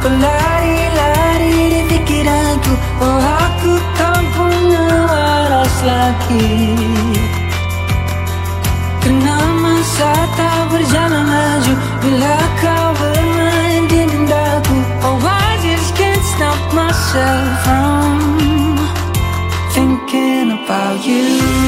berlari-lari di pikiranku. Oh, aku tak punya waras lagi, karena masa tak berjalan laju bila kau bermain di mindaku. Oh, I just can't stop myself from thinking about you.